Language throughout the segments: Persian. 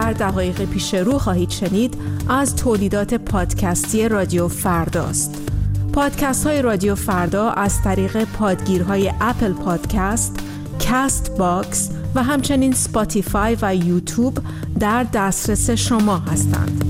در دقایق پیش رو خواهید شنید از تولیدات پادکستی رادیو فرداست. پادکست های رادیو فردا از طریق پادگیرهای اپل پادکست، کست باکس و همچنین سپاتیفای و یوتیوب در دسترس شما هستند.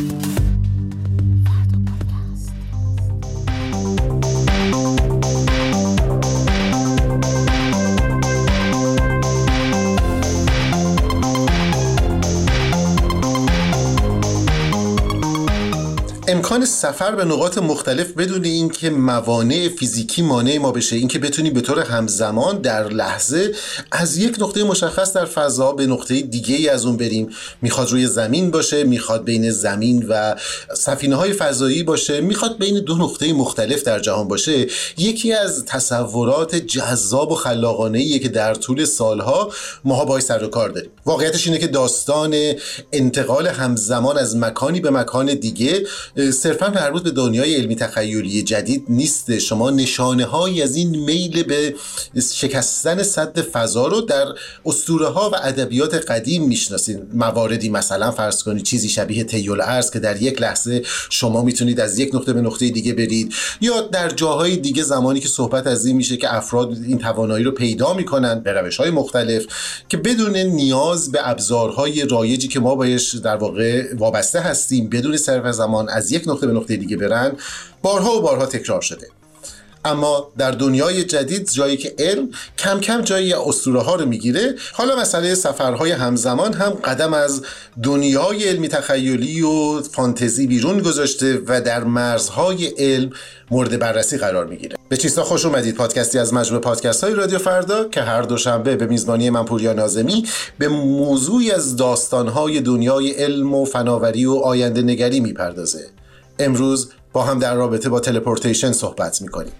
امکان سفر به نقاط مختلف بدون اینکه موانع فیزیکی مانع ما بشه، اینکه بتونیم به طور همزمان در لحظه از یک نقطه مشخص در فضا به نقطه دیگه‌ای از اون بریم، میخواد روی زمین باشه، میخواد بین زمین و سفینه‌های فضایی باشه، میخواد بین دو نقطه مختلف در جهان باشه، یکی از تصورات جذاب و خلاقانه‌ایه که در طول سالها ماها باهاش سر و کار داریم. واقعیتش اینه که داستان انتقال همزمان از مکانی به مکان دیگه صرفاً مربوط به دنیای علمی تخیلی جدید نیست. شما نشانه‌هایی از این میل به شکستن سد فضا رو در اسطوره‌ها و ادبیات قدیم میشناسید. مواردی مثلا فرض کنید چیزی شبیه طی‌الارض که در یک لحظه شما میتونید از یک نقطه به نقطه دیگه برید، یا در جاهای دیگه زمانی که صحبت از این میشه که افراد این توانایی رو پیدا میکنن به روش‌های مختلف که بدون نیاز به ابزارهای رایجی که ما بهش در واقع وابسته هستیم بدون صرف زمان از یک نقطه به نقطه دیگه برن، بارها و بارها تکرار شده. اما در دنیای جدید جایی که علم کم کم جایی اسطوره ها رو میگیره، حالا مسئله سفرهای همزمان هم قدم از دنیای علمی تخیلی و فانتزی بیرون گذاشته و در مرزهای علم مورد بررسی قرار میگیره. به چیستا خوش اومدید، پادکستی از مجموعه پادکست های رادیو فردا که هر دوشنبه به میزبانی من پوریا ناظمی به موضوعی از داستانهای دنیای علم و فناوری و آینده نگری میپردازه. امروز با هم در رابطه با تلپورتیشن صحبت میکنیم.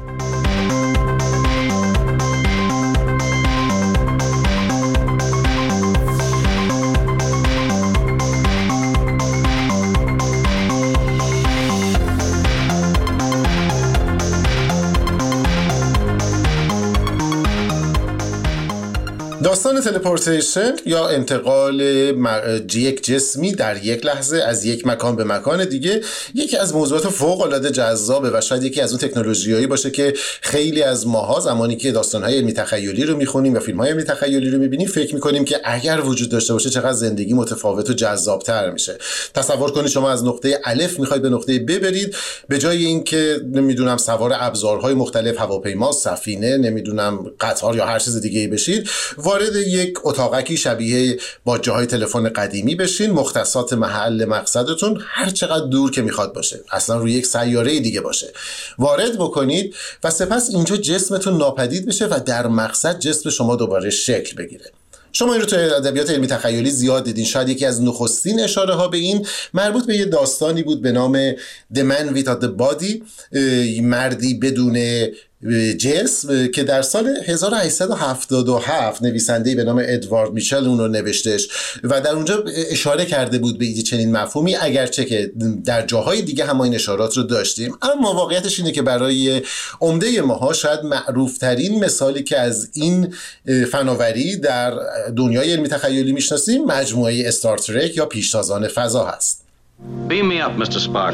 داستان تلپورتیشن یا انتقال یک جسمی در یک لحظه از یک مکان به مکان دیگه یکی از موضوعات فوق‌العاده جذابه و شاید یکی از اون تکنولوژیایی باشه که خیلی از ماها زمانی که داستان‌های علمی تخیلی رو می‌خونیم و فیلم‌های علمی تخیلی رو می‌بینیم فکر می‌کنیم که اگر وجود داشته باشه چقدر زندگی متفاوت و جذاب‌تر میشه. تصور کنید شما از نقطه الف می‌خواید به نقطه ب برید، به جای اینکه نمیدونم سوار ابزارهای مختلف هواپیما، سفینه، نمیدونم قطار یا هر چیز دیگه‌ای بشید، وارد یک اتاقکی شبیه باجه‌های تلفن قدیمی بشین، مختصات محل مقصدتون هر چقدر دور که میخواد باشه، اصلا روی یک سیاره دیگه باشه، وارد بکنید و سپس اینجا جسمتون ناپدید بشه و در مقصد جسم شما دوباره شکل بگیره. شما این رو توی ادبیات علمی تخیلی زیاد دیدین. شاید یکی از نخستین اشاره ها به این مربوط به یه داستانی بود به نام The Man Without the Body، مردی بدون جسم، که در سال 1877 نویسنده‌ای به نام ادوارد میچل اون رو نوشتش و در اونجا اشاره کرده بود به این چنین مفهومی، اگرچه که در جاهای دیگه هم ما این اشارات رو داشتیم. اما واقعیتش اینه که برای عمده ماها شاید معروفترین مثالی که از این فناوری در دنیای علمی تخیلی میشناسیم مجموعه استار ترک یا پیشتازان فضا هست. Beam me up, Mr. Spark.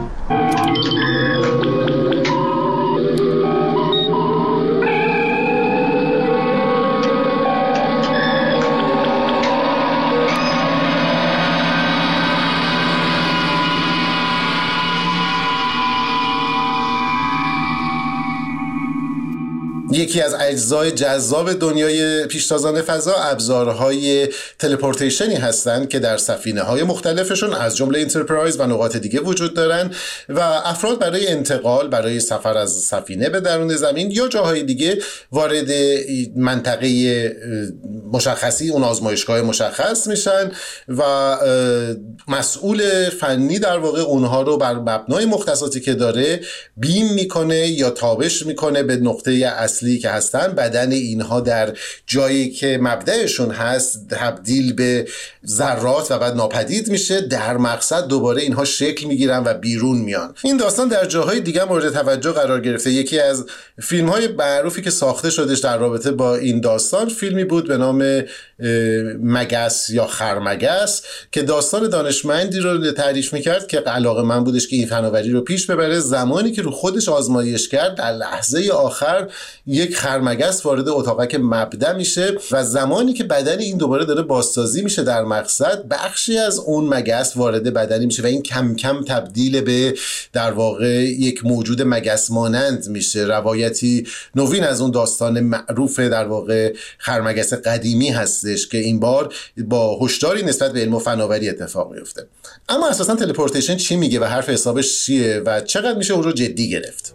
یکی از اجزای جذاب دنیای پیشتازان فضا ابزارهای تلپورتیشنی هستند که در سفینه‌های مختلفشون از جمله انترپرایز و نقاط دیگه وجود دارن و افراد برای انتقال، برای سفر از سفینه به درون زمین یا جاهای دیگه وارد منطقه مشخصی، اون آزمایشگاه مشخص میشن و مسئول فنی در واقع اونها رو بر مبنای مختصاتی که داره بیم میکنه یا تابش میکنه به نقطه اصلی که هستن. بدن اینها در جایی که مبدأشون هست تبدیل به ذرات و بعد ناپدید میشه، در مقصد دوباره اینها شکل میگیرن و بیرون میان. این داستان در جاهای دیگه مورد توجه قرار گرفته. یکی از فیلم‌های معروفی که ساخته شدش در رابطه با این داستان فیلمی بود به نام مگس یا خرمگس که داستان دانشمندی رو تعریف میکرد که علاقه من بودش که این فناوری رو پیش ببره. زمانی که رو خودش آزمایش کرد، در لحظه آخر یک خرمگس وارد اتاقک مبدأ میشه و زمانی که بدن این دوباره داره بازسازی میشه در مقصد، بخشی از اون مگس وارد بدنی میشه و این کم کم تبدیل به در واقع یک موجود مگس مانند میشه. روایتی نوین از اون داستان معروف در واقع خرمگس قدیمی هستش که این بار با هشداری نسبت به علم و فناوری اتفاق میفته. اما اساسا تلپورتیشن چی میگه و حرف حسابش چیه و چقدر میشه اون رو جدی گرفت؟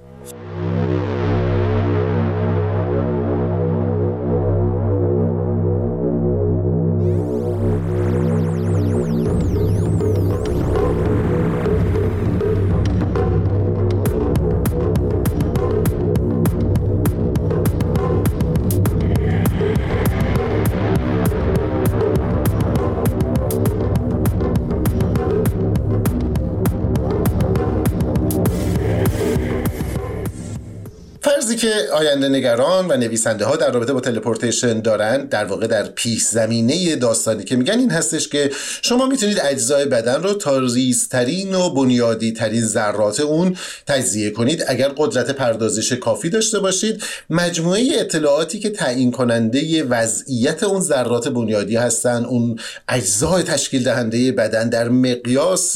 فرضی که آینده نگران و نویسنده ها در رابطه با تلپورتیشن دارن، در واقع در پیش زمینه داستانی که میگن این هستش که شما میتونید اجزای بدن رو تا ریزترین و بنیادی ترین ذرات اون تجزیه کنید اگر قدرت پردازش کافی داشته باشید. مجموعه اطلاعاتی که تعیین کننده وضعیت اون ذرات بنیادی هستن، اون اجزای تشکیل دهنده بدن، در مقیاس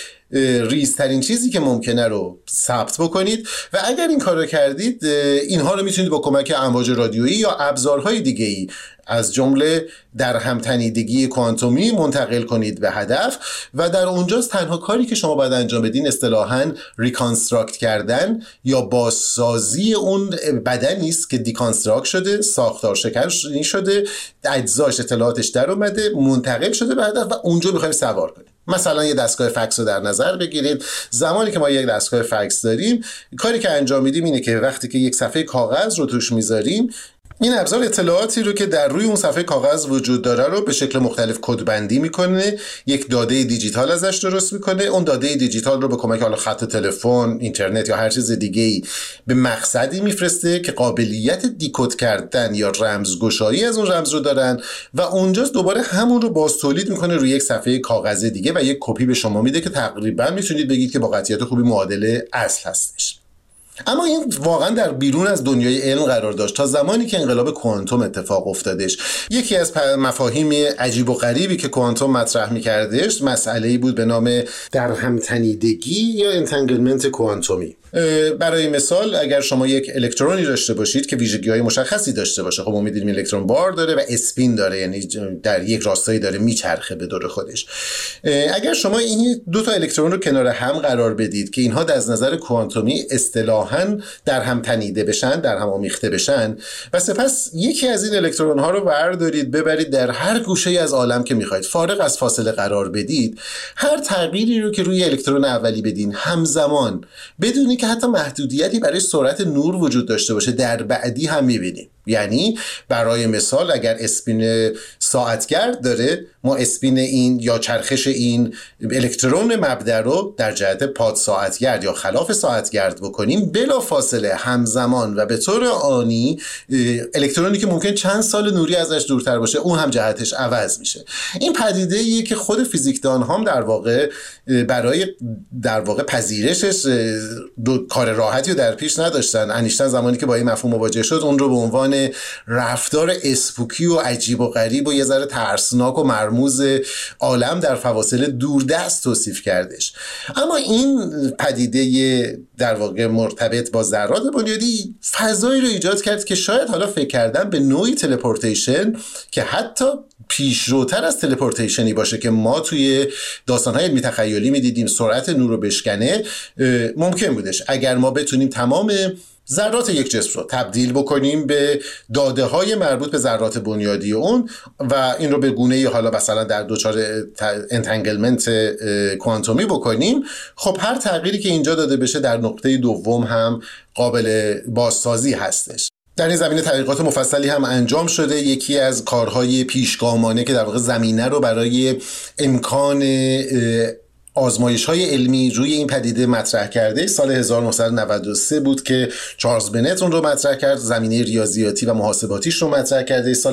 ریزترین چیزی که ممکنه رو ثبت بکنید و اگر این کار رو کردید، اینها رو میتونید با کمک امواج رادیویی یا ابزارهای دیگه‌ای از جمله در همتنیدگی کوانتومی منتقل کنید به هدف و در اونجاست تنها کاری که شما باید انجام بدین اصطلاحاً ریکانستراکت کردن یا بازسازی اون بدنی است که دیکانستراکت شده، ساختار شکنی شده، اجزاش اطلاعاتش در اومده، منتقل شده به هدف و اونجا می‌خوایم سوار کنیم. مثلا یه دستگاه فکس رو در نظر بگیرید. زمانی که ما یک دستگاه فکس داریم، کاری که انجام میدیم اینه که وقتی که یک صفحه کاغذ رو توش میذاریم، این ابزار اطلاعاتی رو که در روی اون صفحه کاغذ وجود داره رو به شکل مختلف کدبندی میکنه، یک داده دیجیتال ازش درست میکنه. اون داده دیجیتال رو به کمک حالا خط تلفن، اینترنت یا هر چیز دیگه‌ای به مقصدی میفرسته که قابلیت دیکد کردن یا رمزگشایی از اون رمز رو دارن و اونجاست دوباره همون رو باز تولید میکنه روی یک صفحه کاغذ دیگه و یک کپی به شما میده که تقریبا میتونید بگید که با قطعیت خوبی معادل اصل هستش. اما این واقعا در بیرون از دنیای علم قرار داشت تا زمانی که انقلاب کوانتوم اتفاق افتادش. یکی از مفاهیم عجیب و غریبی که کوانتوم مطرح می‌کردش مسئله‌ای بود به نام در همتنیدگی یا انتنگلمنت کوانتومی. برای مثال اگر شما یک الکترونی داشته باشید که ویژگی‌های مشخصی داشته باشه، خب ما می‌دونیم الکترون بار داره و اسپین داره، یعنی در یک راستایی داره میچرخه به دور خودش. اگر شما این دو تا الکترون رو کنار هم قرار بدید که اینها از نظر کوانتومی اصطلاحاً در هم تنیده بشن، در هم آمیخته بشن و سپس یکی از این الکترون ها رو بردارید ببرید در هر گوشه از عالم که می‌خواید فارغ از فاصله قرار بدید، هر تغییری رو که روی الکترون اولی بدین همزمان بدون که حتی محدودیتی برای سرعت نور وجود داشته باشه در بعدی هم می‌بینیم. یعنی برای مثال اگر اسپین ساعتگرد داره، ما اسپین این یا چرخش این الکترون مبدأ رو در جهت پاد ساعتگرد یا خلاف ساعتگرد بکنیم، بلا فاصله همزمان و به طور آنی الکترونی که ممکن چند سال نوری ازش دورتر باشه اون هم جهتش عوض میشه. این پدیده ایه که خود فیزیکدان هم در واقع برای در واقع پذیرشش کار راحتی رو در پیش نداشتن. انیشتین زمانی که با این مفهوم مواجه شد اون رو به عنوان رفتار اسپوکی و عجیب و غریب و یه ذره ترسناک و مرموز عالم در فواصل دوردست توصیف کردش. اما این پدیده در واقع مرتبط با ذرات بنیادی فضایی رو ایجاد کرد که شاید حالا فکر کردن به نوعی تلپورتیشن که حتی پیشروتر از تلپورتیشنی باشه که ما توی داستان‌های علمی تخیلی می‌دیدیم سرعت نور رو بشکنه ممکن بودش اگر ما بتونیم تمام ذرات یک جسم رو تبدیل بکنیم به داده‌های مربوط به ذرات بنیادی اون و این رو به گونه‌ای حالا مثلا در دوچار انتنگلمنت کوانتومی بکنیم. خب هر تغییری که اینجا داده بشه در نقطه دوم هم قابل بازسازی هستش. در این زمینه تحقیقات مفصلی هم انجام شده. یکی از کارهای پیشگامانه که در واقع زمینه رو برای امکان آزمایش‌های علمی روی این پدیده مطرح کرده سال 1993 بود که چارلز بنت اون رو مطرح کرد، زمینه ریاضیاتی و محاسباتیش رو مطرح کرده. سال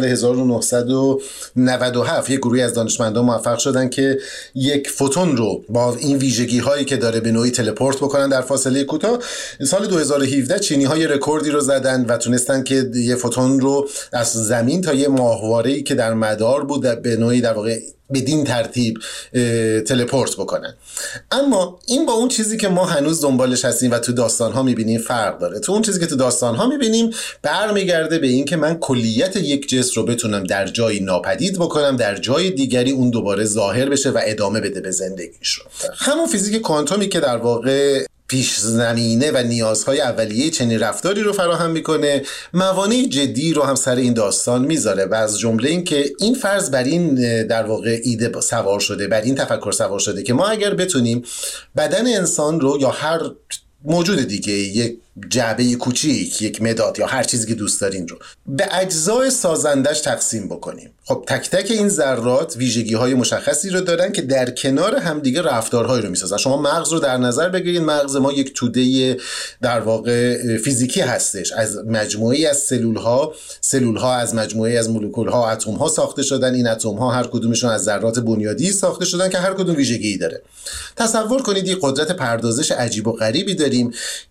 1997 یک گروهی از دانشمندان موفق شدن که یک فوتون رو با این ویژگی‌هایی که داره به نوعی تلپورت بکنن در فاصله کوتاه. سال 2017 چینی‌ها یه رکوردی رو زدن و تونستن که یه فوتون رو از زمین تا یه ماهواره‌ای که در مدار بود به نوعی در واقع بدین ترتیب تلپورت بکنن. اما این با اون چیزی که ما هنوز دنبالش هستیم و تو داستان‌ها می‌بینیم فرق داره. تو اون چیزی که تو داستان‌ها می‌بینیم برمیگرده به این که من کلیت یک جسم رو بتونم در جایی ناپدید بکنم، در جای دیگری اون دوباره ظاهر بشه و ادامه بده به زندگیش رو. همون فیزیک کوانتومی که در واقع پیش زمینه و نیازهای اولیه چنین رفتاری رو فراهم میکنه، موانع جدی رو هم سر این داستان میذاره و از جمله این که این فرض بر این در واقع ایده سوار شده، بر این تفکر سوار شده که ما اگر بتونیم بدن انسان رو یا هر موجود دیگه، یک جعبه کوچیک، یک مداد یا هر چیزی که دوست دارین رو به اجزای سازندش تقسیم بکنیم. خب تک تک این ذرات ویژگی‌های مشخصی رو دارن که در کنار همدیگه رفتارهایی رو میسازن. شما مغز رو در نظر بگیرید، مغز ما یک توده در واقع فیزیکی هستش، از مجموعه‌ای از سلول‌ها از مجموعه‌ای از مولکول‌ها، اتم‌ها ساخته شدن. این اتم‌ها هر کدومشون از ذرات بنیادی ساخته شدن که هر کدوم ویژگی داره. تصور کنید یک قدرت پردازش عجیب و غریبی داریم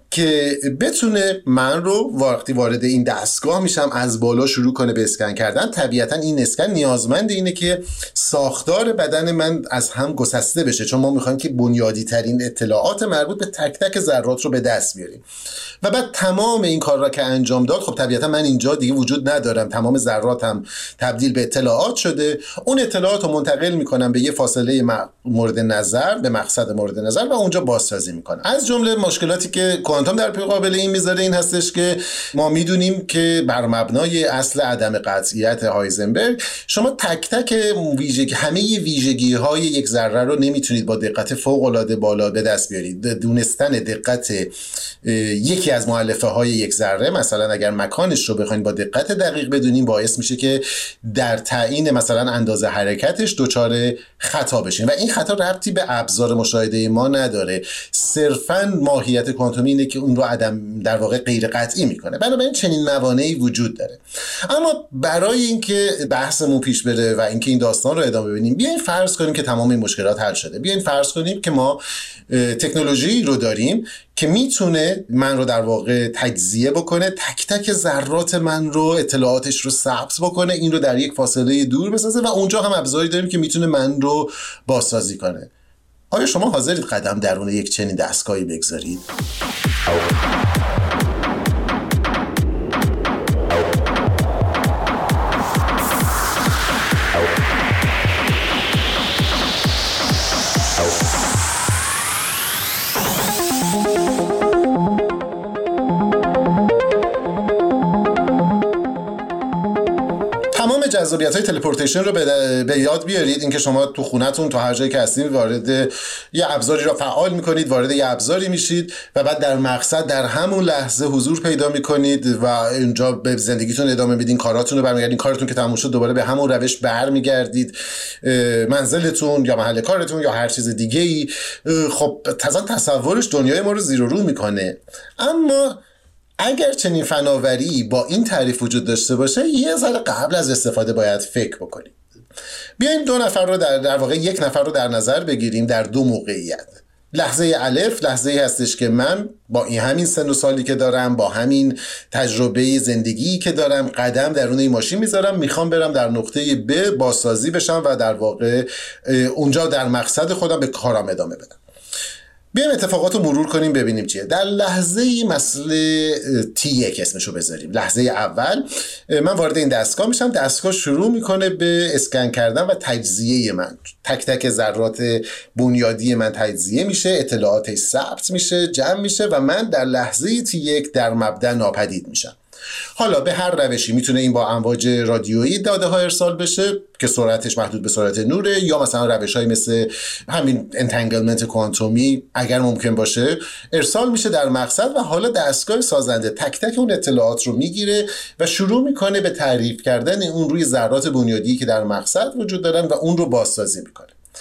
که بتونه من رو وقتی وارد این دستگاه میشم از بالا شروع کنه به اسکن کردن. طبیعتا این اسکن نیازمند اینه که ساختار بدن من از هم گسسته بشه، چون ما میخوایم که بنیادی ترین اطلاعات مربوط به تک تک ذرات رو به دست بیاریم و بعد تمام این کار را که انجام داد، خب طبیعتا من اینجا دیگه وجود ندارم، تمام ذراتم تبدیل به اطلاعات شده. اون اطلاعات رو منتقل میکنم به یه فاصله مورد نظر، به مقصد مورد نظر و اونجا بازسازی میکنم. از جمله مشکلاتی که کوانتوم در مقابل این میذاره این هستش که ما میدونیم که بر مبنای اصل عدم قطعیت هایزنبرگ شما تک تک همه ویژگی‌های یک ذره رو نمیتونید با دقت فوق‌العاده بالا به دست بیارید. دونستن دقت یکی از مؤلفه های یک ذره، مثلا اگر مکانش رو بخواید با دقت دقیق بدونیم، باعث میشه که در تعیین مثلا اندازه حرکتش دچار خطا بشین و این خطا ربطی به ابزار مشاهده ما نداره، صرفاً ماهیت کوانتومی اینه که اون رو در واقع غیر قطعی میکنه. بنابراین چنین موانعی وجود داره. اما برای اینکه بحثمون پیش بره و اینکه این داستان رو ادامه بدیم، بیاین فرض کنیم که تمام این مشکلات حل شده. بیاین فرض کنیم که ما تکنولوژی رو داریم که میتونه من رو در واقع تجزیه بکنه، تک تک ذرات من رو، اطلاعاتش رو ثبت بکنه، این رو در یک فاصله دور بسازه و اونجا هم ابزاری داریم که میتونه من رو بازسازی کنه. آیا شما حاضرید قدم درون یک چنین دستگاهی بگذارید؟ جذابیت‌های تلپورتیشن رو به یاد بیارید. اینکه شما تو خونتون تو هر جایی که هستید وارد یه ابزاری رو فعال می‌کنید، وارد یه ابزاری میشید و بعد در مقصد در همون لحظه حضور پیدا می‌کنید و اینجا به زندگیتون ادامه میدین، کاراتون رو برمیگردین، کارتون که تموم شد دوباره به همون روش برمیگردید، منزلتون یا محل کارتون یا هر چیز دیگه‌ای. خب تصورش دنیای ما رو زیر و رو می‌کنه. اما اگر چنین فناوری با این تعریف وجود داشته باشه، یه ذره قبل از استفاده باید فکر بکنیم. بیایم دو نفر رو در واقع یک نفر رو در نظر بگیریم در دو موقعیت. لحظه الف لحظه‌ای هستش که من با این همین سن و سالی که دارم، با همین تجربه زندگی که دارم، قدم درون این ماشین میذارم، میخوام برم در نقطه ب بازسازی بشم و در واقع اونجا در مقصد خودم به کارم ادامه بدم. بیایم اتفاقات رو مرور کنیم ببینیم چیه. در لحظه مسئله T1 اسمشو بذاریم، لحظه اول من وارد این دستگاه میشم، دستگاه شروع میکنه به اسکن کردن و تجزیه من، تک تک ذرات بنیادی من تجزیه میشه، اطلاعاتش ثبت میشه، جمع میشه و من در لحظه T1 در مبدأ ناپدید میشم. حالا به هر روشی میتونه این با امواج رادیویی داده ها ارسال بشه که سرعتش محدود به سرعت نوره، یا مثلا روش‌های مثل همین انتنگلمنت کوانتومی اگر ممکن باشه ارسال میشه در مقصد و حالا دستگاه سازنده تک تک اون اطلاعات رو میگیره و شروع میکنه به تعریف کردن اون روی ذرات بنیادی که در مقصد وجود دارن و اون رو بازسازی میکنه.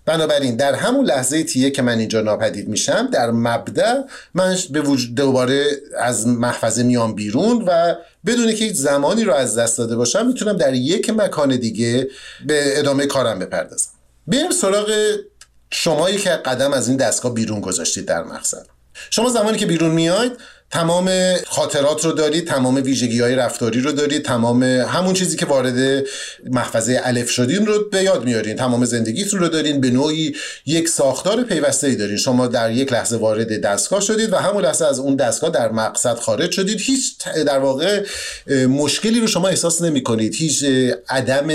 بنابراین در همون لحظه تیه که من اینجا ناپدید میشم، در مبدأ من به وجود دوباره از محفظه میام بیرون و بدون که هیچ زمانی رو از دست داده باشم میتونم در یک مکان دیگه به ادامه کارم بپردازم. بریم سراغ شمایی که قدم از این دستگاه بیرون گذاشتید در مقصد. شما زمانی که بیرون میاید تمام خاطرات رو دارید، تمام ویژگی‌های رفتاری رو دارید، تمام همون چیزی که وارد محفظه الف شدین رو به یاد میارین، تمام زندگیتون رو دارین، به نوعی یک ساختار پیوسته‌ای دارین. شما در یک لحظه وارد دستگاه شدید و همون لحظه از اون دستگاه در مقصد خارج شدید. هیچ در واقع مشکلی رو شما احساس نمی‌کنید، هیچ عدم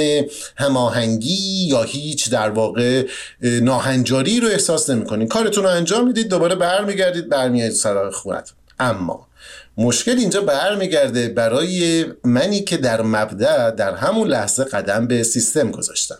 هماهنگی یا هیچ در واقع ناهنجاری رو احساس نمی‌کنید. کارتون رو انجام میدید، دوباره برمیگردید سراغ خونتون. اما مشکل اینجا برمیگرده برای منی که در مبدأ در همون لحظه قدم به سیستم گذاشتم.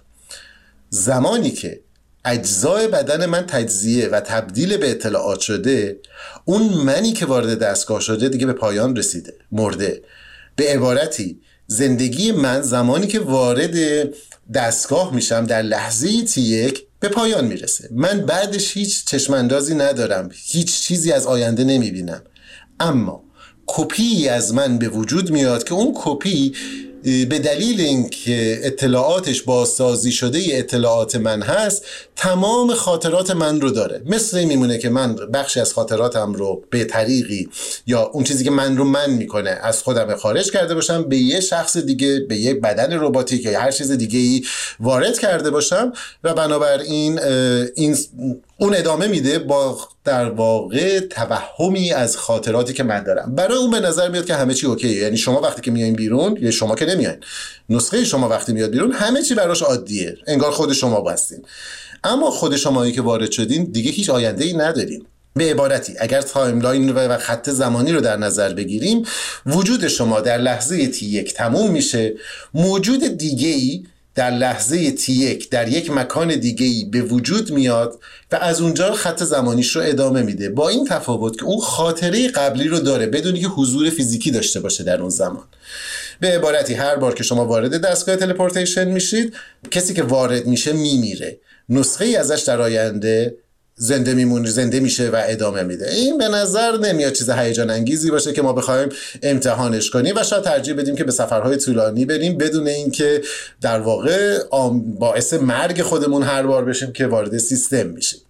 زمانی که اجزای بدن من تجزیه و تبدیل به اطلاعات شده، اون منی که وارد دستگاه شده دیگه به پایان رسیده، مرده. به عبارتی زندگی من زمانی که وارد دستگاه میشم در لحظه تی1 به پایان میرسه. من بعدش هیچ چشماندازی ندارم، هیچ چیزی از آینده نمیبینم. اما کپی از من به وجود میاد که اون کپی به دلیل اینکه اطلاعاتش بازسازی شده اطلاعات من هست، تمام خاطرات من رو داره. مثل این میمونه که من بخشی از خاطراتم رو به طریقی یا اون چیزی که من رو من میکنه از خودم خارج کرده باشم، به یه شخص دیگه، به یه بدن رباتیک یا هر چیز دیگه ای وارد کرده باشم و بنابراین اون ادامه میده با در واقع توهمی از خاطراتی که من دارم. برای اون به نظر میاد که همه چی اوکیه. یعنی شما وقتی که میایین بیرون، یا شما که نمیایین، نسخه شما وقتی میاد بیرون همه چی براش عادیه، انگار خود شما هستین. اما خود شمایی که وارد شدین دیگه هیچ آینده‌ای ندارین. به عبارتی اگر تایملاین و خط زمانی رو در نظر بگیریم، وجود شما در لحظه تی1 تموم میشه، موجود دیگه‌ای در لحظه تی1 در یک مکان دیگه‌ای به وجود میاد و از اونجا خط زمانیش رو ادامه میده، با این تفاوت که اون خاطره قبلی رو داره بدون اینکه حضور فیزیکی داشته باشه در اون زمان. به عبارتی هر بار که شما وارد دستگاه تلپورتیشن میشید، کسی که وارد میشه میمیره، نسخه ای ازش در آینده زنده میشه و ادامه میده. این به نظر نمیاد چیز هیجان انگیزی باشه که ما بخوایم امتحانش کنیم و شاید ترجیح بدیم که به سفرهای طولانی بریم بدون اینکه در واقع باعث مرگ خودمون هر بار بشیم که وارد سیستم میشیم.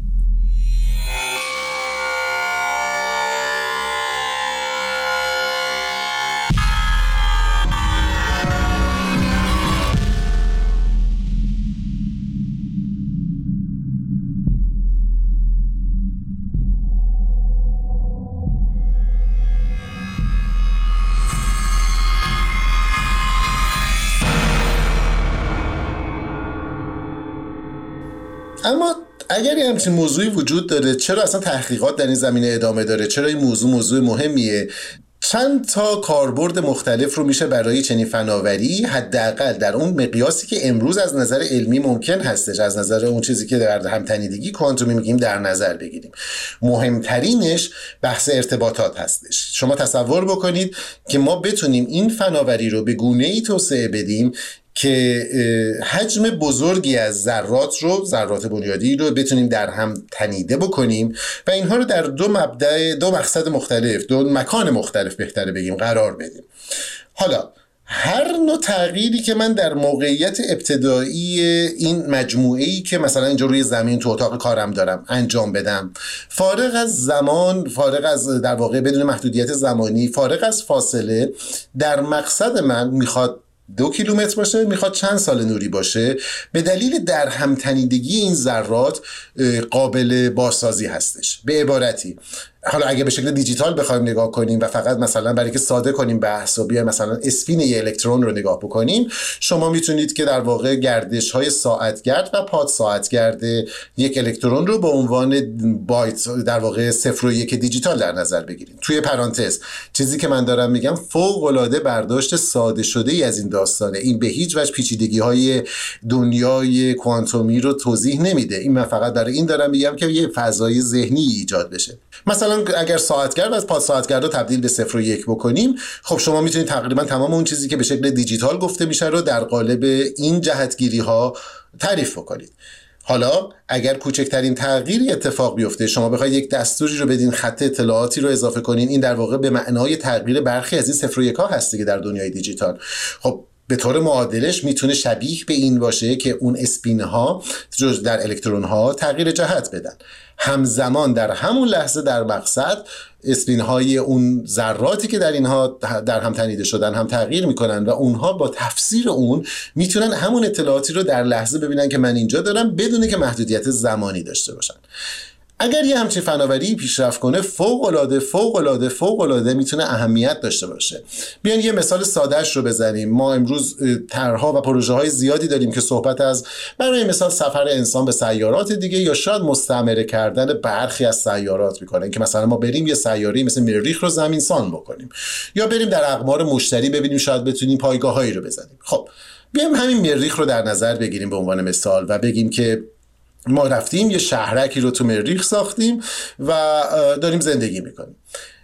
اما اگر یه همچین موضوعی وجود داره، چرا اصلا تحقیقات در این زمینه ادامه داره؟ چرا این موضوع مهمیه؟ چند تا کاربرد مختلف رو میشه برای چنین فناوری حداقل در اون مقیاسی که امروز از نظر علمی ممکن هستش، از نظر اون چیزی که در همتنیدگی کوانتومی میگیم در نظر بگیریم. مهمترینش بحث ارتباطات هستش. شما تصور بکنید که ما بتونیم این فناوری رو به گونه‌ای توسعه بدیم که حجم بزرگی از ذرات بنیادی رو بتونیم در هم تنیده بکنیم و اینها رو در دو مقصد مختلف، دو مکان مختلف بهتره بگیم، قرار بدیم. حالا هر نوع تغییری که من در موقعیت ابتدایی این مجموعه‌ای که مثلا اینجا روی زمین تو اتاق کارم دارم انجام بدم، فارغ از زمان، فارغ از در واقع بدون محدودیت زمانی، فارغ از فاصله، در مقصد من میخواد 2 کیلومتر باشه، میخواد چند سال نوری باشه، به دلیل در همتنیدگی این ذرات قابل بازسازی هستش. به عبارتی حالا اگه به شکل دیجیتال بخوایم نگاه کنیم و فقط مثلا برای که ساده کنیم بحث و بیایم مثلا اسپین یه الکترون رو نگاه بکنیم، شما میتونید که در واقع گردش های ساعتگرد و پاد ساعتگرد یک الکترون رو به عنوان بایت در واقع 0 و 1 دیجیتال در نظر بگیرید. توی پرانتز چیزی که من دارم میگم فوق العاده برداشت ساده شده ای از این داستانه. این به هیچ وجه پیچیدگی های دنیای کوانتومی رو توضیح نمیده. این من فقط برای این دارم میگم که یه فضای ذهنی ایجاد بشه. مثلا اگر ساعتگرد از پاد ساعتگرد رو تبدیل به 0 و 1 بکنیم، خب شما میتونید تقریبا تمام اون چیزی که به شکل دیجیتال گفته میشه رو در قالب این جهتگیری ها تعریف بکنید. حالا اگر کوچکترین تغییری اتفاق بیفته، شما بخواید یک دستوری رو بدین، خط اطلاعاتی رو اضافه کنین، این در واقع به معنای تغییر برخی از این صفر و یک‌ها هست که در دنیای دیجیتال. خب به طور معادلش میتونه شبیه به این باشه که اون اسپین ها در الکترون ها تغییر جهت بدن، همزمان در همون لحظه در مقصد اسپین های اون ذراتی که در اینها در هم تنیده شدن هم تغییر میکنن و اونها با تفسیر اون میتونن همون اطلاعاتی رو در لحظه ببینن که من اینجا دارم، بدون که محدودیت زمانی داشته باشن. اگر یه همچین فناوری پیشرفت کنه، فوق‌العاده میتونه اهمیت داشته باشه. بیان یه مثال سادهش رو بزنیم. ما امروز طرح‌ها و پروژه‌های زیادی داریم که صحبت از برای مثال سفر انسان به سیارات دیگه یا شاید مستعمره کردن برخی از سیارات میکنن، که مثلا ما بریم یه سیاره مثل مریخ رو زمین سان بکنیم، یا بریم در اقمار مشتری ببینیم شاید بتونیم پایگاه‌هایی رو بزنیم. خب بیایم همین مریخ رو در نظر بگیریم به عنوان مثال و بگیم که ما رفتیم یه شهرکی رو تو مریخ ساختیم و داریم زندگی میکنیم.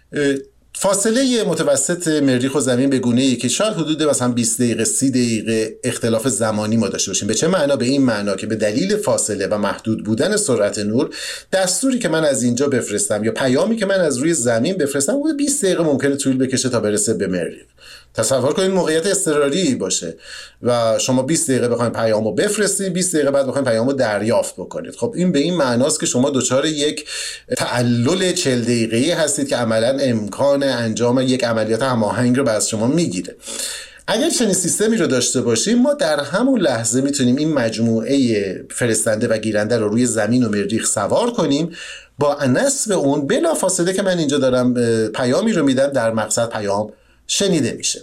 فاصله متوسط مریخ و زمین به گونه‌ای که شاید حدود مثلا 20 دقیقه 30 دقیقه اختلاف زمانی ما داشته باشیم. به چه معنا؟ به این معنا که به دلیل فاصله و محدود بودن سرعت نور، دستوری که من از اینجا بفرستم یا پیامی که من از روی زمین بفرستم 20 دقیقه ممکنه طول بکشه تا برسه به مریخ. تصور کنید موقعیت اضطراری باشه و شما 20 دقیقه بخواید پیامو بفرستید، 20 دقیقه بعد بخواید پیامو دریافت بکنید. خب این به این معناست که شما دچار یک تعلل 40 دقیقه‌ای هستید که عملاً امکان انجام یک عملیات هماهنگ رو از شما میگیره. اگر چنین سیستمی رو داشته باشیم، ما در همون لحظه میتونیم این مجموعه فرستنده و گیرنده رو روی زمین و مریخ سوار کنیم، با نصب اون بلافاصله که من اینجا دارم پیامی رو میدم در مقصد پیام شنیده میشه.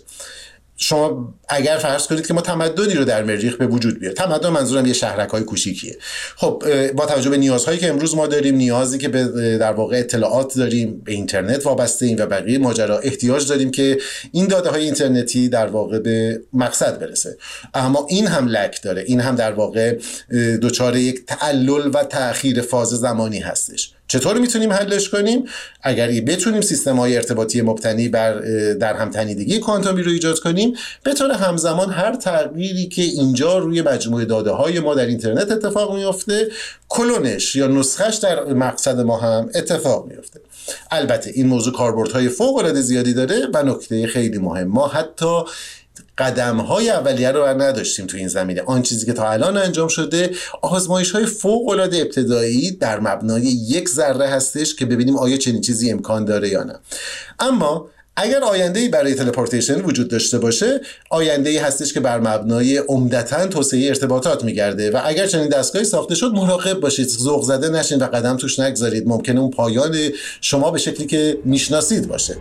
شما اگر فرض کنید که ما تمدنی رو در مریخ به وجود بیاره، تمدن منظورم یه شهرک‌های کوچیکیه، خب با توجه به نیازهایی که امروز ما داریم، نیازی که به در واقع اطلاعات داریم، به اینترنت وابسته ایم و بقیه ماجرا، احتیاج داریم که این داده‌های اینترنتی در واقع به مقصد برسه. اما این هم لک داره، این هم در واقع دچار یک تعلل و تأخیر فاز زمانی هستش. چطور میتونیم حلش کنیم؟ اگر بتونیم سیستم‌های ارتباطی مبتنی بر در همتنیدگی کوانتومی رو ایجاد کنیم، به طور همزمان هر تغییری که اینجا روی مجموعه داده‌های ما در اینترنت اتفاق میفته، کلونش یا نسخش در مقصد ما هم اتفاق میفته. البته این موضوع کاربردهای فوق‌العاده زیادی داره و نکته خیلی مهم، ما حتی قدم‌های اولیه رو نداشتیم تو این زمینه. آن چیزی که تا الان انجام شده آزمایش‌های فوق‌العاده ابتدایی در مبنای یک ذره هستش که ببینیم آیا چنین چیزی امکان داره یا نه. اما اگر آینده‌ای برای تلپورتیشن وجود داشته باشه، آینده‌ای هستش که بر مبنای عمدتاً توسعه ارتباطات می‌گرده و اگر چنین دستگاهی ساخته شد، مراقب باشید، ذوق زده نشین و قدم توش نگذارید. ممکنه اون پایان شما به شکلی که میشناسید باشه.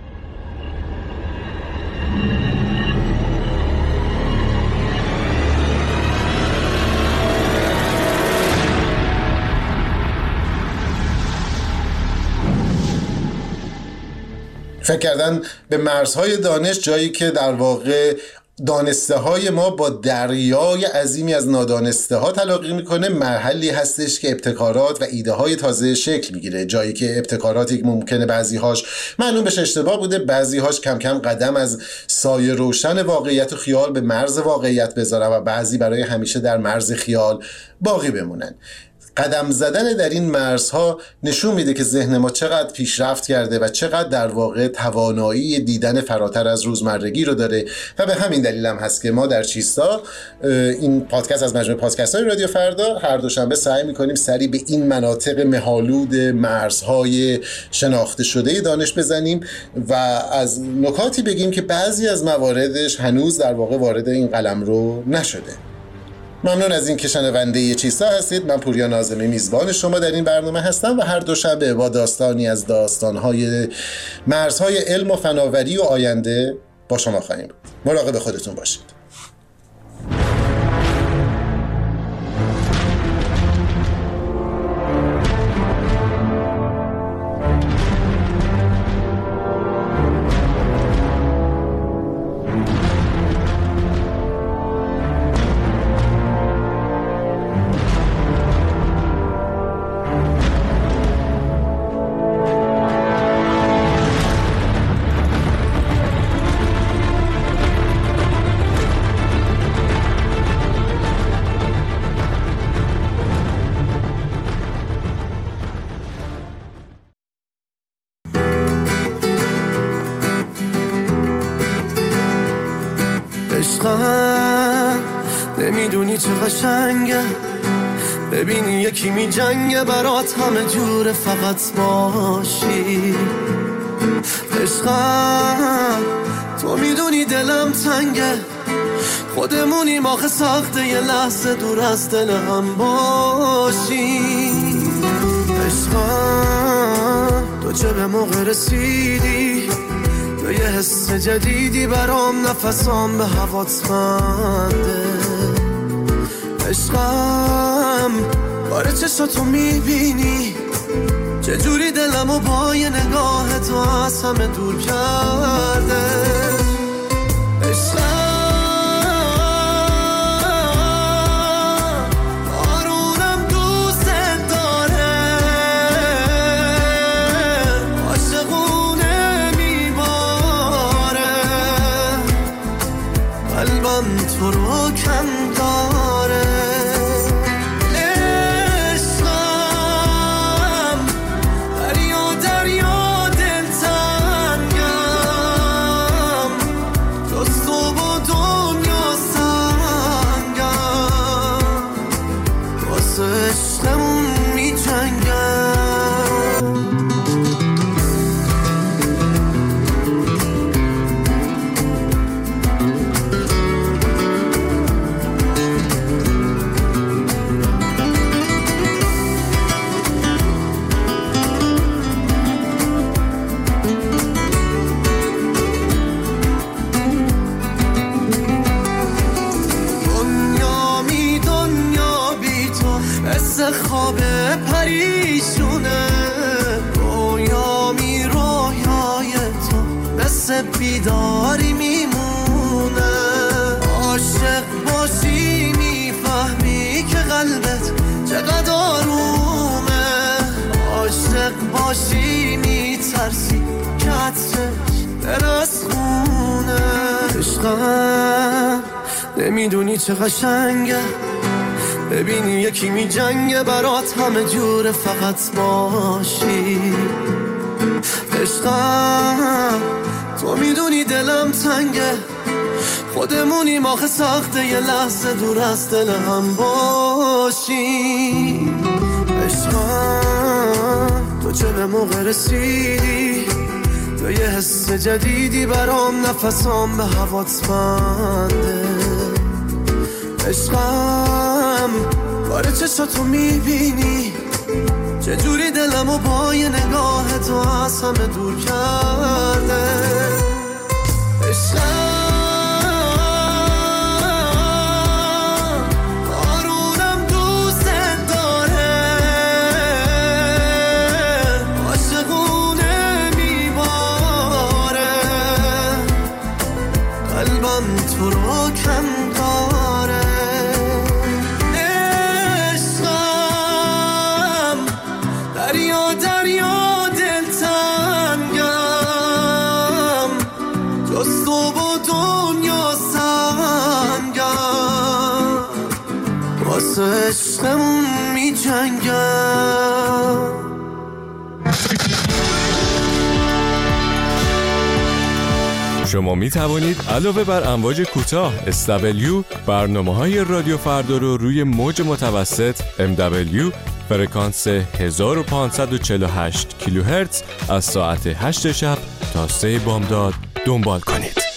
فکر کردن به مرزهای دانش، جایی که در واقع دانسته های ما با دریای عظیمی از نادانسته ها تلاقی میکنه، محلی هستش که ابتکارات و ایده های تازه شکل میگیره، جایی که ابتکاراتی ممکنه بعضی هاش معلوم بشه اشتباه بوده، بعضی هاش کم کم قدم از سایه روشن واقعیت و خیال به مرز واقعیت بذارن و بعضی برای همیشه در مرز خیال باقی بمونن. قدم زدن در این مرزها نشون میده که ذهن ما چقدر پیشرفت کرده و چقدر در واقع توانایی دیدن فراتر از روزمرگی رو داره و به همین دلیل هم هست که ما در چیستا، این پادکست از مجموعه پادکست های رادیو فردا، هر دوشنبه سعی میکنیم سری به این مناطق مه‌آلود مرزهای شناخته شده دانش بزنیم و از نکاتی بگیم که بعضی از مواردش هنوز در واقع وارد این قلمرو نشده. ممنون از این که شنونده چیستا هستید. من پوریا ناظمی میزبان شما در این برنامه هستم و هر دوشنبه با داستانی از داستانهای مرزهای علم و فناوری و آینده با شما خواهیم بود. مراقب خودتون باشید. عشقم نمیدونی چه قشنگه ببینی یکی می جنگه برات همه جوره فقط باشی. عشقم تو میدونی دلم تنگه خودمونیم آخه ساخته یه لحظه دور از دل هم باشی. عشقم تو چه به موقع رسیدی تو یه حس جدیدی برام نفسام به هوات بنده. عشقم باره چشاتو میبینی چجوری دلمو با یه نگاه تو از همه دور کرده. عشقم آرونم دوست داره عاشقونه میباره قلبم تو رو کم داره. خواب پریشونه رویامی رویای تو مثل بیداری میمونه. عاشق باشی میفهمی که قلبت چقدر آرومه. عاشق باشی میترسی که عطرش دل از خونه. عشقم نمیدونی چه قشنگه ببینی یکی می جنگه برات همه جوره فقط باشی. عشقم تو میدونی دلم تنگه خودمونیم آخه ساخته یه لحظه دور از دل هم باشی. عشقم تو چه به موقع رسیدی تو یه حس جدیدی برام نفسام به هوات بنده. عشقم باره چشاتو میبینی چجوری دلمو با یه نگاه تو از همه دور کرده. عشقم آرونم دوست داره عاشقونه میباره قلبم تو رو کم داره. دریا دلتنگم جز تو و دنیا سنگم واسه عشقمون می جنگم. شما می توانید علاوه بر امواج کوتاه SW برنامه‌های رادیو فردا رو روی موج متوسط MW فرکانس 1548 کیلوهرتز از ساعت 8 شب تا 3 بامداد دنبال کنید.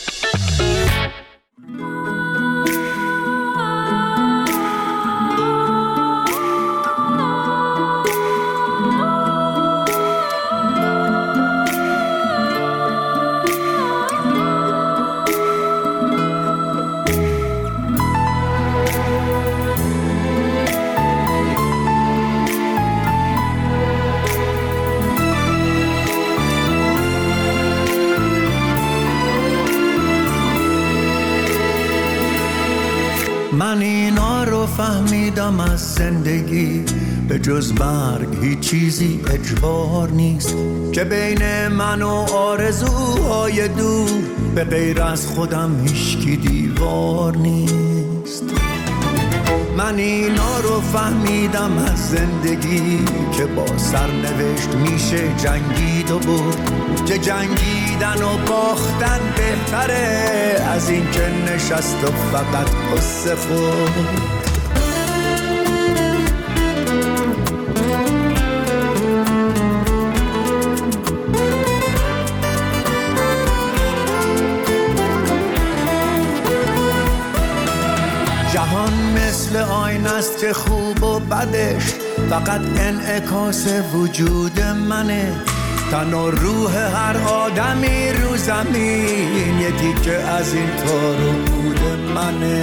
من اینا رو فهمیدم از زندگی به جز مرگ هیچ چیزی اجبار نیست که بین من و آرزوهای دور به غیر از خودم هیچکی دیوار نیست. من اینا رو فهمیدم از زندگی که با سرنوشت میشه جنگید و برد، که جنگیدن و باختن بهتره از این که نشست و فقط قصه خورد. جهان مثل آینه است که خوب و بدش فقط انعکاس وجود منه. تن و روح هر آدمی رو زمین یه تیکه از این تار و پود منه.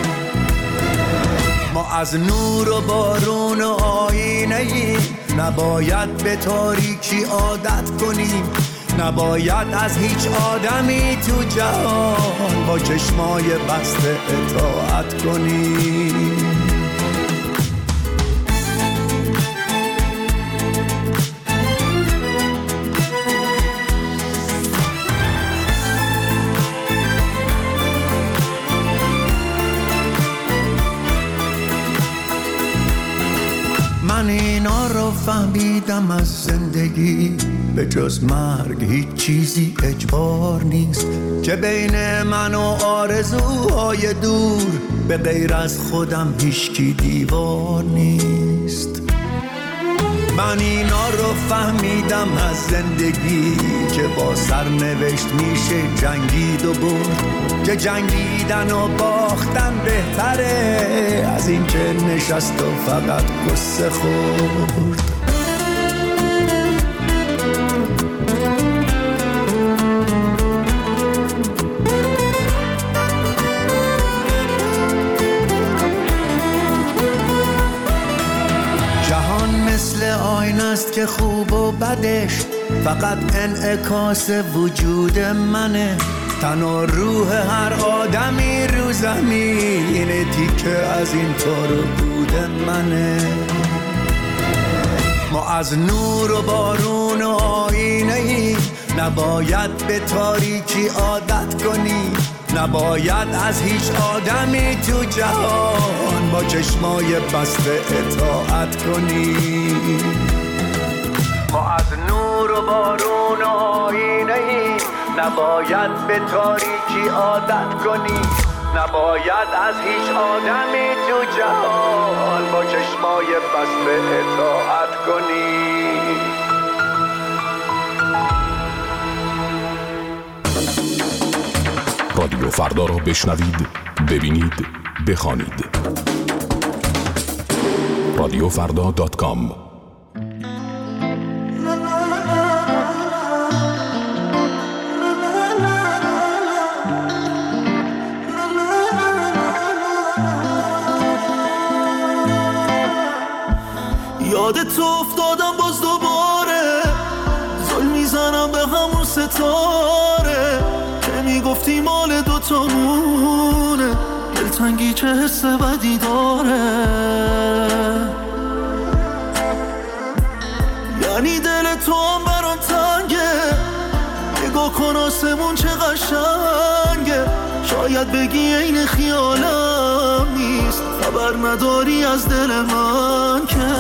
ما از نور و بارون و آینه ایم، نباید به تاریکی عادت کنیم، نباید از هیچ آدمی تو جهان با چشمای بسته اطاعت کنیم. من اینا رو فهمیدم از زندگی، به جز مرگ هیچ چیزی اجبار نیست، که بین من و آرزوهای دور به غیر از خودم هیچکی دیوار نیست. من اینا رو فهمیدم از زندگی که با سرنوشت میشه جنگید و برد، که جنگیدن و باختن بهتره از این که نشست و فقط قصه خورد. است که خوب و بدش فقط انعکاس وجود منه. تن و روح هر آدمی رو زمین تیکه از این تار و پود منه. ما از نور و بارون و آینه ایم، نباید به تاریکی عادت کنیم، نباید از هیچ آدمی تو جهان با چشمای بسته اطاعت کنیم. ما از نور و بارون و آینه ایم، نباید به تاریکی عادت کنیم، نباید از هیچ آدمی تو جهان با چشمای بسته اطاعت کنیم. رادیو فردا را بشنوید، ببینید، بخوانید. radiofrda.com. یادت افتادم باز دوباره، زل میزنم به همون ستاره که میگفتی مال دوتامونه، دلتنگی چه حس بدی داره. یعنی دل تو هم برام تنگه، نگاه کن آسمون چه قشنگه، شاید بگی این خیالم نیست، خبر نداری از دل من که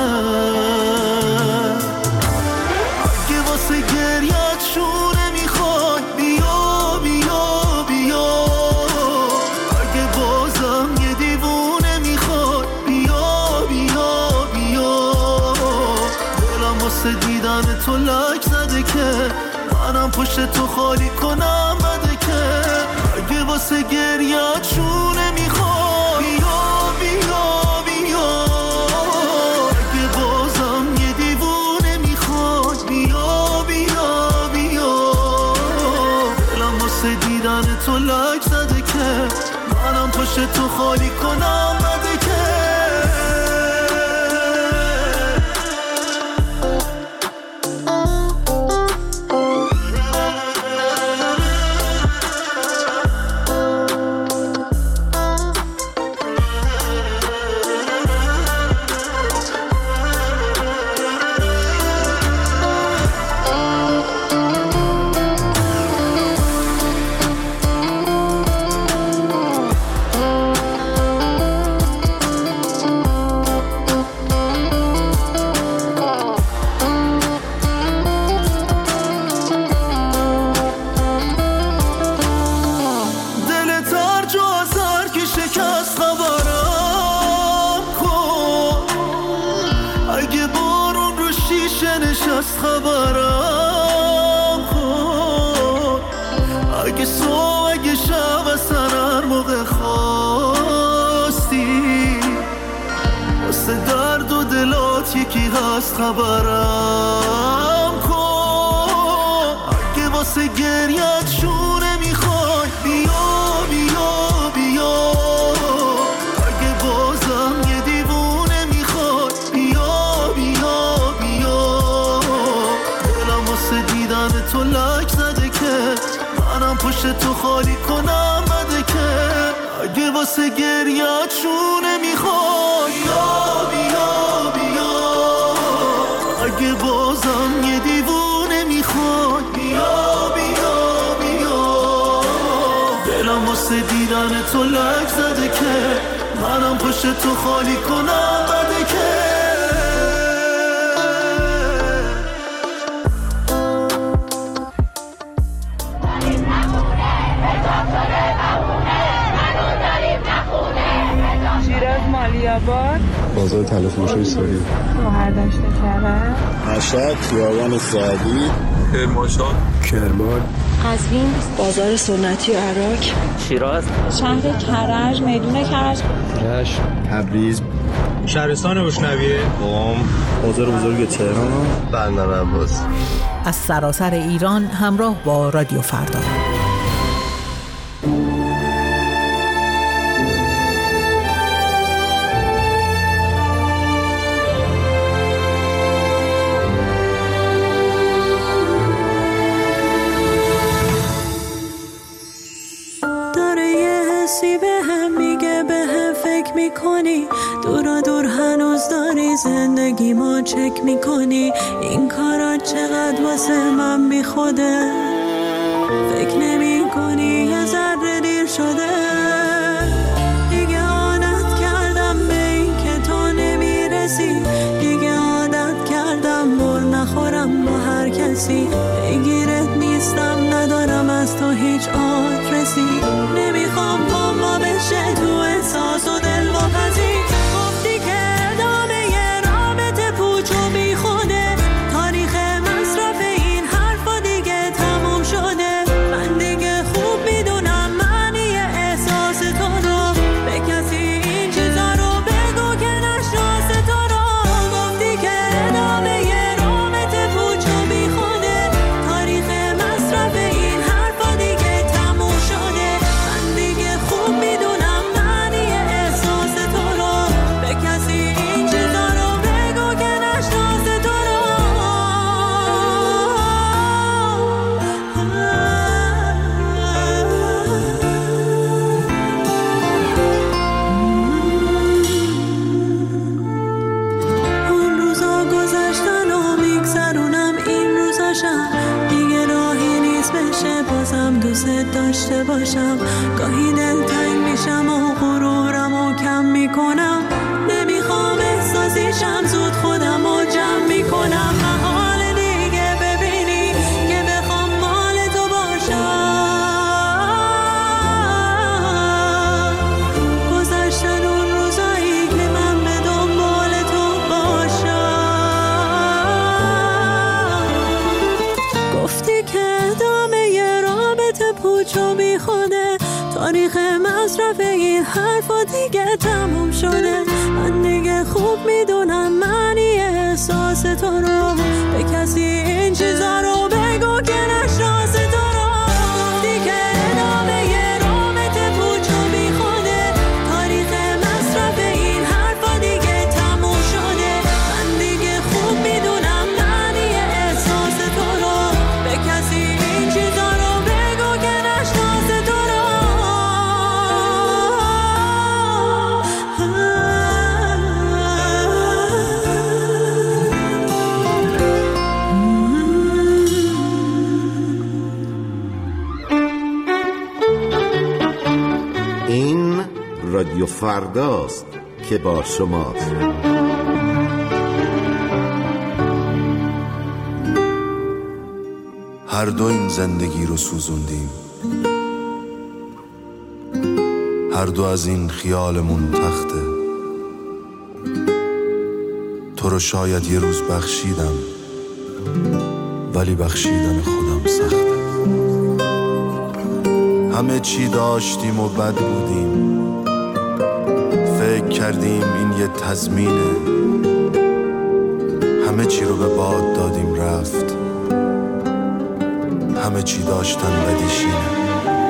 اگه واسه گریت شونه میخوای بیا بیا بیا، اگه بازم یه دیوونه میخوای بیا بیا بیا، دلم واسه دیدن تو لک زده که منم پشت تو خالی کنم بده که اگه واسه گریت شونه میخوای بیا بیا بیا، اگه بازم یه دیوونه میخوای بیا بیا بیا، دلم واسه دیدن تو لک زده که منم پشت تو خالی کنم بده که هست خبرم کن. اگه واسه گریت شونه میخوای بیا بیا بیا، اگه بازم یه دیوونه میخوای بیا بیا بیا. دلم واسه دیدن تو لک زده که منم پشت تو خالی کنم بده که. اگه واسه گریت شونه میخوای بیا بیا بیا، اگه بازم یه دیوونه میخوای بیا بیا بیا. دلم واسه دیدن تو لک زده که منم پشت تو خالی کنم بده که. شیراز مالیاباد، بازار تلفروشی ساری، گوهردشت کرد، مشهد خیابان سعدی، کرمانشاه، کرمان، قزوین، بازار سنتی عراق، شیراز، شهر کرج، میدون کرج، رشت، تبریز، شهرستان بشنویه، قم، بازار بزرگ تهران، بندر عباس. از سراسر ایران همراه با رادیو فردا. دورا دور هنوز داری زندگی ما چک میکنی، این کارا چقدر واسه من بی خوده، فکر نمی کنی یه ذره دیر شده. دیگه عادت کردم به این که تو نمیرسی، دیگه عادت کردم بر نخورم با هر کسی، بگیرت نیستم ندارم از تو هیچ آدرسی، نمیخوام پا بشه تو احساس و دل و پذیر. داشته باشم گاهی دلتنگ میشم و غرورم رو کم میکنم، نمیخوام احساسیشم زود خودم رو جمع میکنم. محال دیگه ببینی که بخوام مال تو باشم، گذشتن اون روزایی که من به دنبال تو باشم. گفتی که ادامه رابطه پوچ و بی خوده، تاریخ مصرف این حرفا دیگه تموم شده، من دیگه خوب میدونم معنی احساس تو رو، به کسی این چیزا رو بگو که نشناس تو رو. گفتی که ادامه رابطه پوچ و بی خوده، تاریخ مصرف این حرفا دیگه تموم شده، من دیگه خوب میدونم معنی احساس تو رو، به کسی این چیزا رو بگو که نشناس تو رو. این رادیو فرداست که با شماست. هر دو این زندگی رو سوزوندیم، هر دو از این خیالمون تخته، تو رو شاید یه روز بخشیدم ولی بخشیدن خودم سخته. همه چی داشتیم و بد بودیم، فکر کردیم این یه تضمینه، همه چی رو به باد دادیم رفت، همه چی داشتن بدیشینه.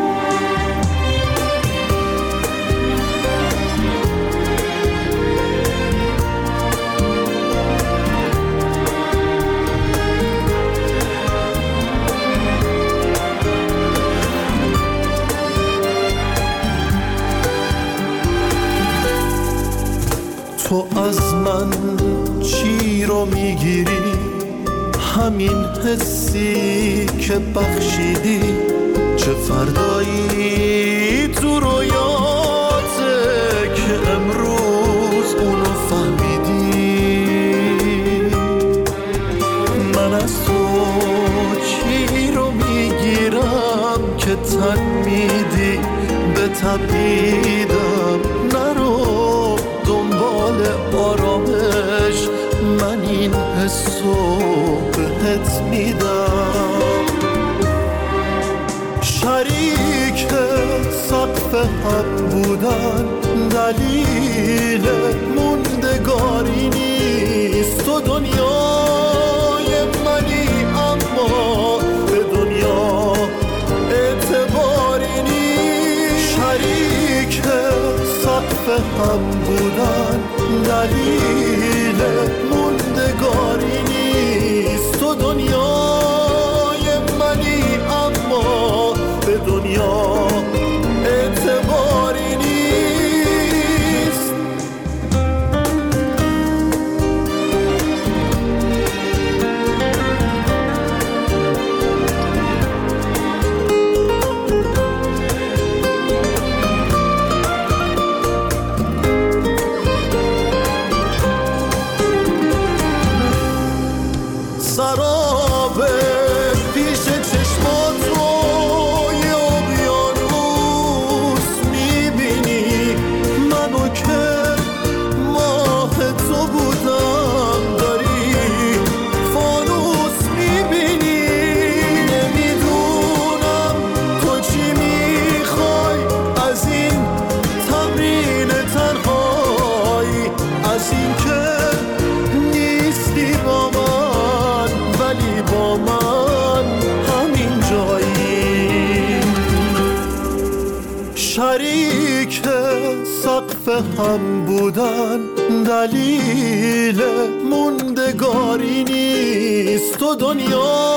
تو از من چی رو میگیری؟ همین حسی که بخشیدی. چه فردایی تو رویاته که امروز اونو فهمیدی؟ من از تو چی رو میگیرم که تن میدی به تبعیدم؟ نرو دنبال آرامش، من این حسو بهت میدم. شریک سقف هم بودن دلیل موندگاری نیست. تو دنیای منی اما به دنیا اعتباری نیست. شریک سقف هم بودن دلیل موندگاری نیست. تو دنیای منی اما به دنیا اعتباری نیست. شریک سقف هم بودن دلیل موندگاری نیست. تو دنیای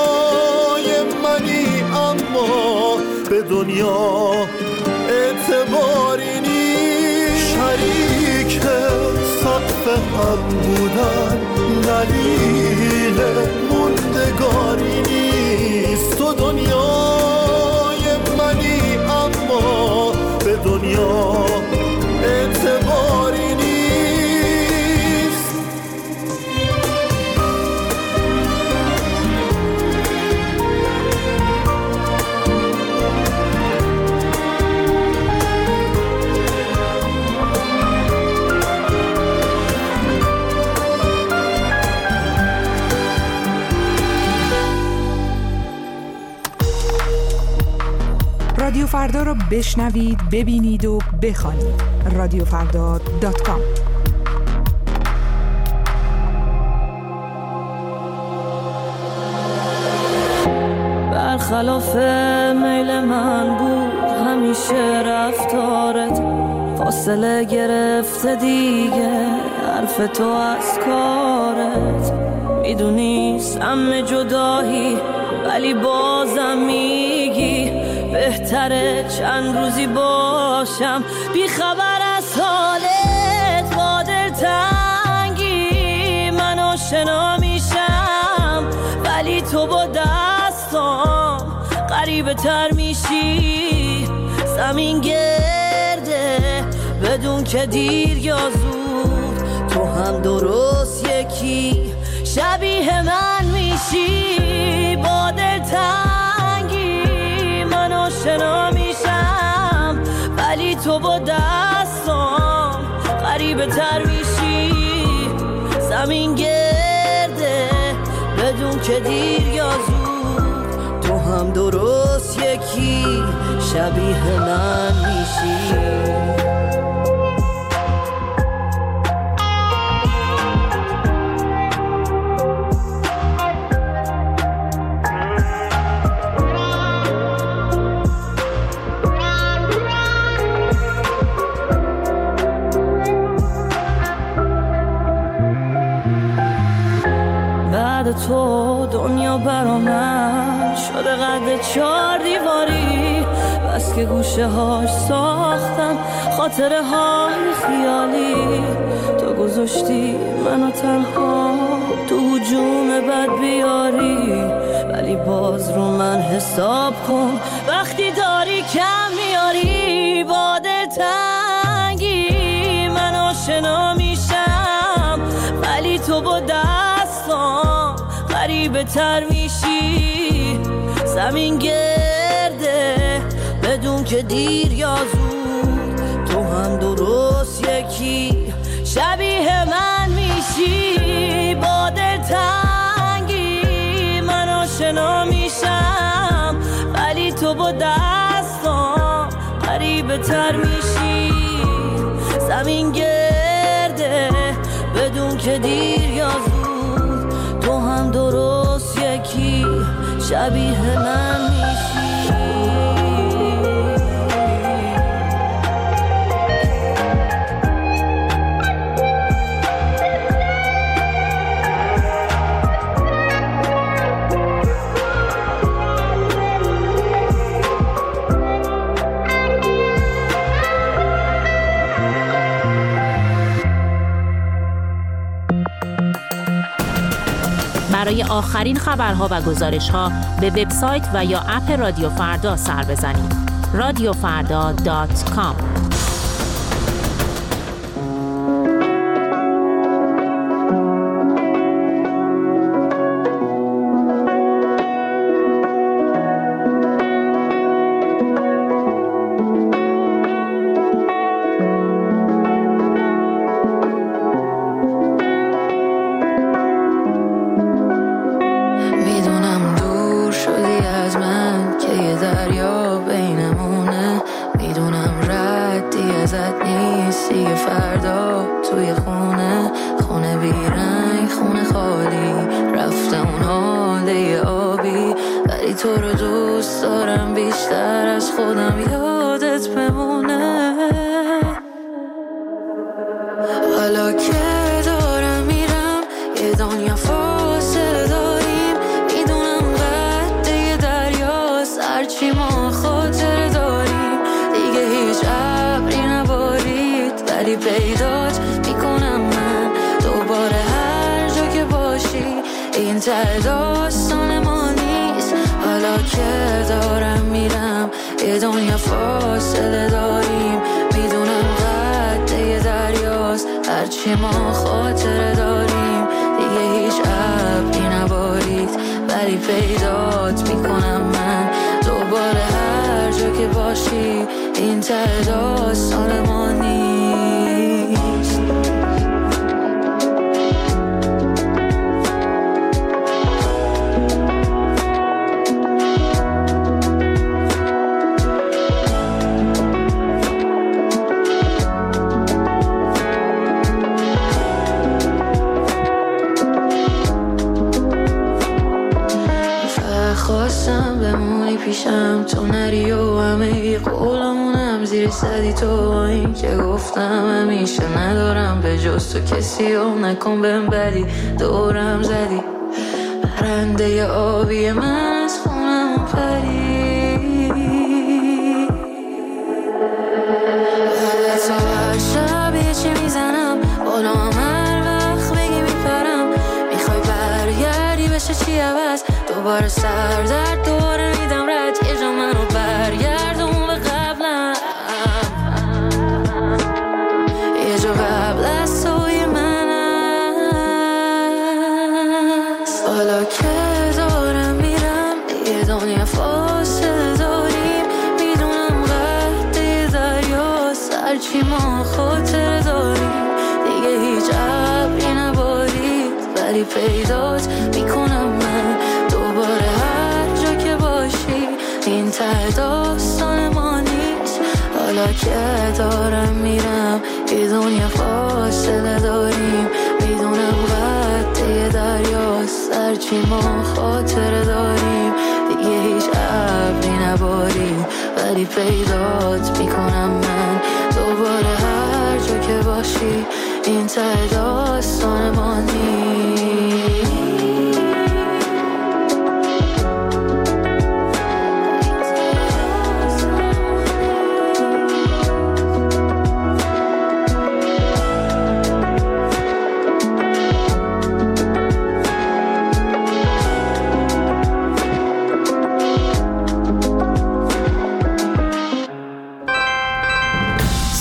منی اما به دنیا اعتباری نیست. شریک سقف هم بودن دلیل موندگاری نیست. تو دنیای منی اما به دنیا اعتباری نیست. رادیو فردا رو بشنوید، ببینید و بخوانید. radiofrda.com. برخلاف میل من بود همیشه رفتارت، فاصله گرفته دیگه حرف تو از کارت. میدونی سم جدایی ولی بازم میگی بهتره چند روزی باشم بی خبر از حالت. با دلتنگی من آشنا میشم ولی تو با دستام غریبه تر میشی. زمین گرده بدون که دیر یا زود، تو هم درست یکی شبیه من میشی. با دلتنگی من آشنا میشم ولی تو با دستام غریبه تر میشی. زمین گرده بدون که دیر یا زود، تو هم درست یکی شبیه من میشی. تو دنیا برا من شده قد 4 دیواری، بس که گوشه هاش ساختم خاطره های خیالی. تو گذاشتی منو تنها تو هجوم بد بیاری، ولی باز رو من حساب کن وقتی داری کم میاری. با دلتنگی من آشنا میشم، ولی تو با دستام غریبه تر میشی. زمین گرده بدون که دیر یا زود، تو هم درست یکی شبیه من میشی. با دلتنگی من آشنا میشم، ولی تو با دستام غریبه تر میشی. زمین گرده بدون که دیر یا زود، تو هم درست یکی شبیه من میشی. برای آخرین خبرها و گزارش‌ها به وبسایت و یا اپ رادیو فردا سر بزنید. radiofarda.com. تو رو دوست دارم بیشتر از خودم، یادت بمونه. حالا که دارم میرم یه دنیا فاصله داریم، میدونم قد دریاست هرچی ما خاطره داریم. دیگه هیچ ابری نبارید ولی پیدات میکنم من دوباره هر جا که باشی. این ته داستان ما نیست. حالا که دارم میرم یه دنیا فاصله داریم، میدونم قد دریاست هرچی ما خاطره داریم. دیگه هیچ ابری نبارید ولی پیدات میکنم من دوباره هر جا که باشی. این ته داستان ما نیست. خواستم بمونی پیشم تو نری و همه قولمونم زیر صدی تو، این که گفتم همیشه ندارم به جز تو کسی و نکن بهم بدی. دورم زدی پرنده آبی من از خونم پری، بعد تو هر شب یه چی میزنم بالا هر وقت بگی میپرم. میخوای برگردی بشه چی عوض، دوباره سر در دوره میدم رد. یه جا منو برگردون به قبلم، یه جا قبل از توی من هست. حالا که دارم میرم یه دنیا فاصله داریم، میدونم قد دریاست هرچی ما خاطره داریم. دیگه هیچ ابری نبارید ولی پیدات میکنم من دوباره هر جا که باشی. این ته داستان ما نیست. حالا که دارم میرم یه دنیا فاصله داریم، میدونم قد دریاست هرچی ما خاطره داریم. دیگه هیچ ابری نباریم ولی پیدات میکنم من دوباره هر جا که باشی. این ته داستان ما نیست.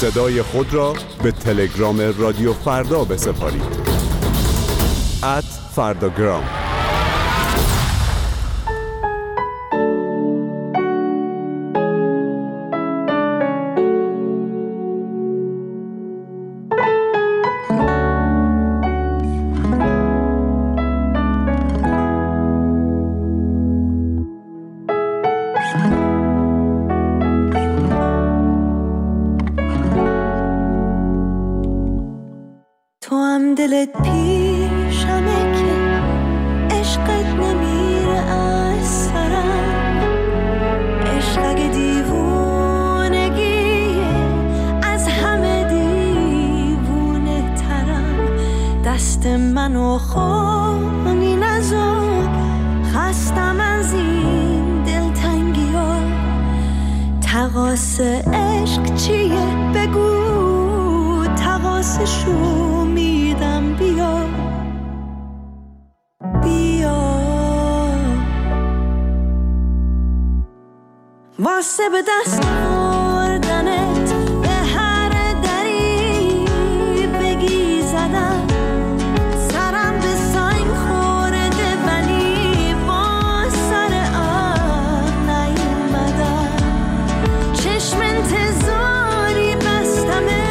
صدای خود را به تلگرام رادیو فردا بسپارید. @فرداگرام. تو هم دلت پیشمه که عشقت نمیره از سرم، عشق اگه دیوونگیه از همه دیوونه ترم. دست منو خونی نزار، خستم از این دلتنگی ها. تقاس عشق چیه بگو، تقاسشو میدم. بیا بیا واسه به دست آوردنت به هر دری بگی زدم. سرم به سنگ خورده ولی با سر آب نیومدم. چشم انتظاری بستمه،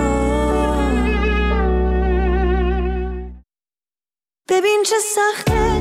ببین چه سخته